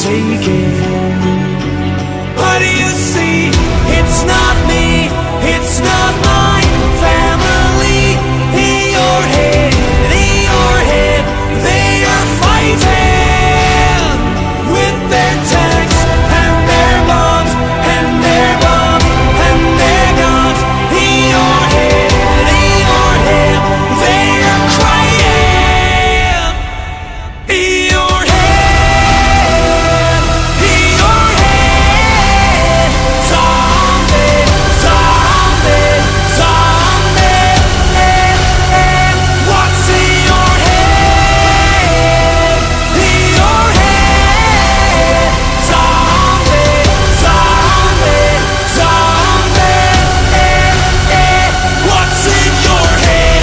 taken. But you see, it's not me, it's not my family. In your head, they are fighting with their tanks and their bombs and their bombs and their guns. In your head, they are crying. In your head, zombie, zombie, zombie. What's in your head? In your head, zombie, zombie, zombie. What's in your head?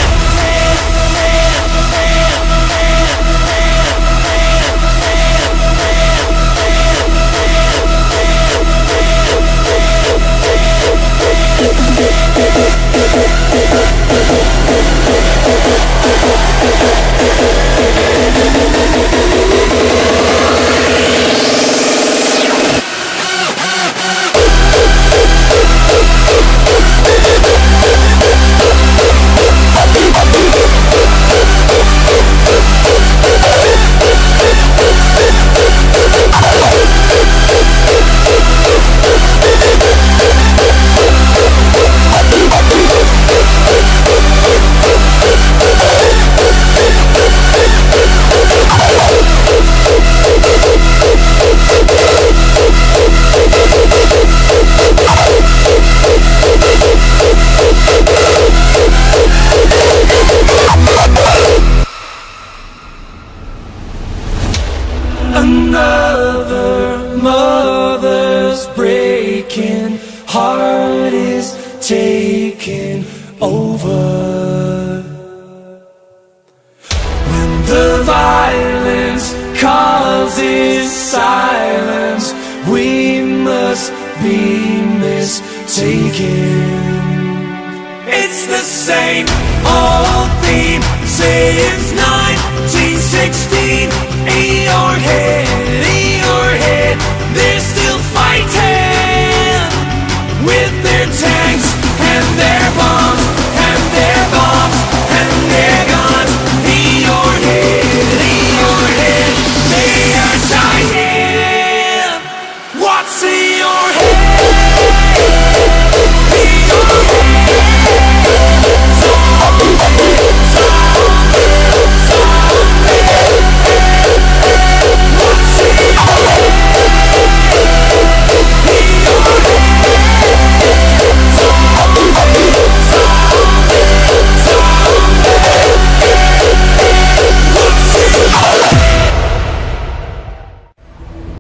Another mother's breaking heart is taking over. When the violence causes silence, we must be mistaken. It's the same old theme since 1916. In your head,